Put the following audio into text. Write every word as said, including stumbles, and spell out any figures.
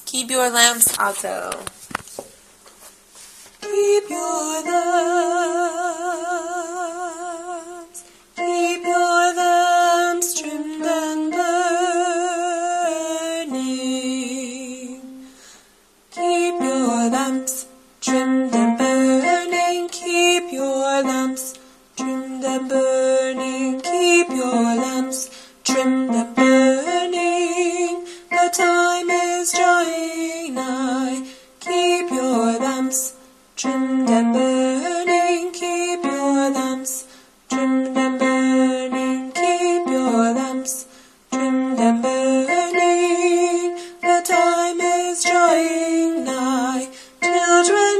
Keep your lamps alto. Keep your lamps, keep your lamps trimmed and burning. Keep your lamps trimmed and burning. Keep your lamps trimmed and burning. Keep your lamps trimmed and burning. The time is drawing nigh. Keep your lamps trimmed and burning. Keep your lamps trimmed and burning. Keep your lamps trimmed and burning. The time is drawing nigh. Children